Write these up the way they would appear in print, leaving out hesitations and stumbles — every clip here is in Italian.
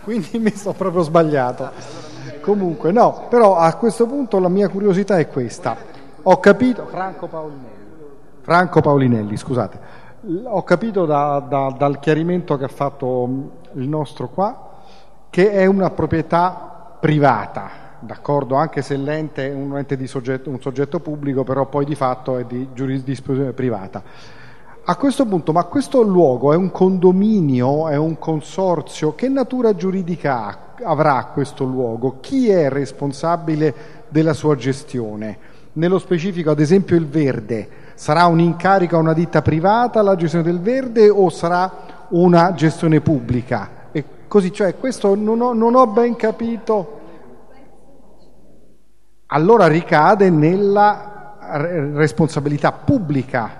quindi mi sto proprio sbagliato. Comunque no, però a questo punto la mia curiosità è questa. Ho capito, Franco Paulinelli, scusate, ho capito dal chiarimento che ha fatto il nostro qua che è una proprietà privata, d'accordo, anche se l'ente è un soggetto pubblico, però poi di fatto è di giurisdizione privata. A questo punto, ma questo luogo è un condominio, è un consorzio? Che natura giuridica avrà questo luogo? Chi è responsabile della sua gestione? Nello specifico, ad esempio, il verde. Sarà un incarico a una ditta privata la gestione del verde o sarà una gestione pubblica? E così, cioè, questo non ho ben capito. Allora ricade nella responsabilità pubblica.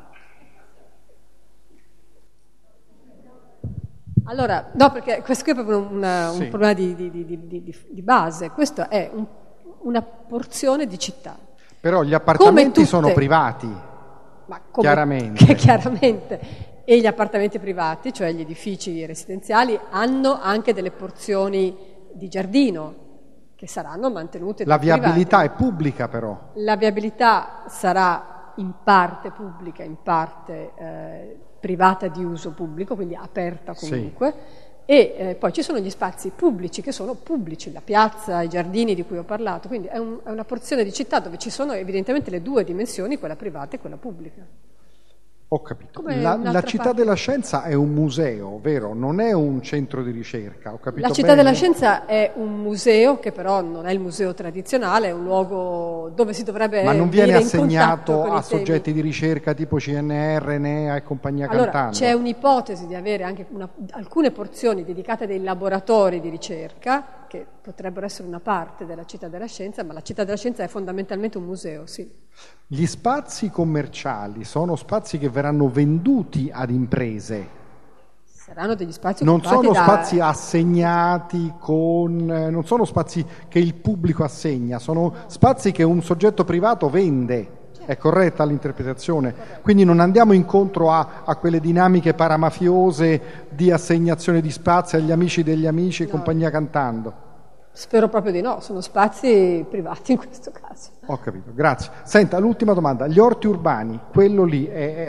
Allora, no, perché questo qui è proprio un problema di base. Questo è una porzione di città. Però gli appartamenti sono privati, chiaramente. Chiaramente. E gli appartamenti privati, cioè gli edifici residenziali, hanno anche delle porzioni di giardino che saranno mantenute La dai privati. viabilità è pubblica, però. La viabilità sarà in parte pubblica, in parte privata di uso pubblico, quindi aperta comunque, sì. E poi ci sono gli spazi pubblici che sono pubblici, la piazza, i giardini di cui ho parlato, quindi è una porzione di città dove ci sono evidentemente le due dimensioni, quella privata e quella pubblica. Ho capito. La Città della Scienza è un museo, vero? Non è un centro di ricerca, ho capito La Città bene? della Scienza è un museo che però non è il museo tradizionale, è un luogo dove si dovrebbe Ma non viene venire assegnato a temi. soggetti di ricerca tipo CNR, NEA e compagnia allora, cantando? C'è un'ipotesi di avere anche alcune porzioni dedicate a dei laboratori di ricerca che potrebbero essere una parte della Città della Scienza, ma la Città della Scienza è fondamentalmente un museo, sì. Gli spazi commerciali sono spazi che verranno venduti ad imprese? Saranno degli spazi non occupati sono spazi assegnati non sono spazi che il pubblico assegna, sono spazi che un soggetto privato vende. È corretta l'interpretazione? Quindi non andiamo incontro a quelle dinamiche paramafiose di assegnazione di spazi agli amici degli amici e compagnia cantando? Spero proprio di no, sono spazi privati in questo caso. Ho capito, grazie. Senta, l'ultima domanda, gli orti urbani, quello lì,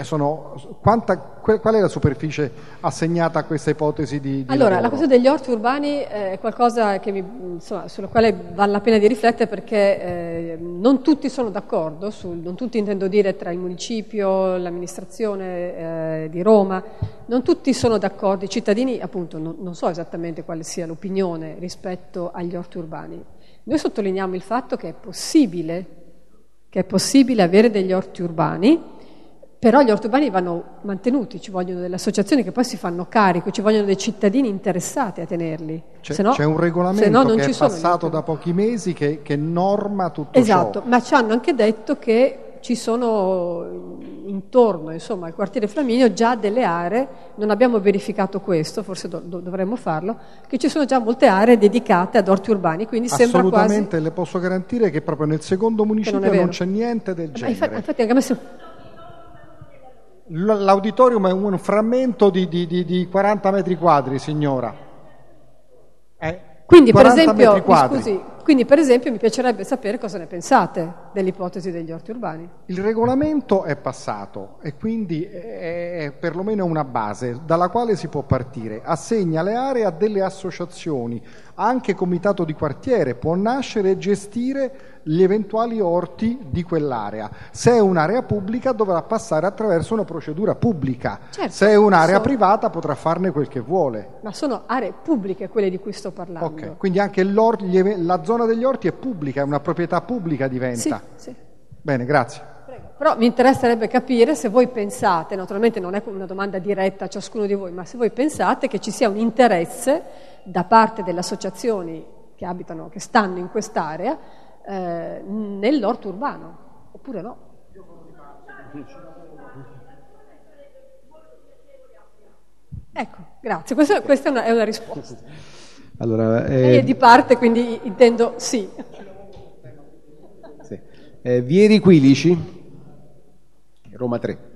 qual è la superficie assegnata a questa ipotesi di Allora, lavoro? la questione degli orti urbani è qualcosa che sulla quale vale la pena di riflettere perché non tutti sono d'accordo, non tutti intendo dire tra il municipio, l'amministrazione di Roma, non tutti sono d'accordo, i cittadini appunto non so esattamente quale sia l'opinione rispetto agli orti urbani. Noi sottolineiamo il fatto che è possibile avere degli orti urbani, però gli orti urbani vanno mantenuti, ci vogliono delle associazioni che poi si fanno carico, ci vogliono dei cittadini interessati a tenerli. C'è un regolamento che è passato da pochi mesi che norma tutto ciò. Esatto, ma ci hanno anche detto che ci sono intorno, insomma, al quartiere Flaminio già delle aree, non abbiamo verificato questo, forse dovremmo farlo, che ci sono già molte aree dedicate ad orti urbani, quindi sembra quasi... Assolutamente, le posso garantire che proprio nel secondo municipio non c'è niente del genere. Infatti anche a me l'auditorium è un frammento di 40 metri quadri, signora. Quindi per esempio mi piacerebbe sapere cosa ne pensate dell'ipotesi degli orti urbani. Il regolamento è passato e quindi è perlomeno una base dalla quale si può partire. Assegna le aree a delle associazioni, anche comitato di quartiere può nascere e gestire gli eventuali orti di quell'area. Se è un'area pubblica dovrà passare attraverso una procedura pubblica. Certo, se è un'area privata potrà farne quel che vuole. Ma sono aree pubbliche quelle di cui sto parlando. Ok, quindi anche la zona degli orti è pubblica, è una proprietà pubblica diventa. Sì. Bene, grazie. Prego. Però mi interesserebbe capire se voi pensate, naturalmente non è una domanda diretta a ciascuno di voi, ma se voi pensate che ci sia un interesse da parte delle associazioni che stanno in quest'area nell'orto urbano, oppure no? Ecco, grazie, questa è una risposta. Allora, Lei è di parte, quindi intendo sì. Vieri Quilici, Roma 3.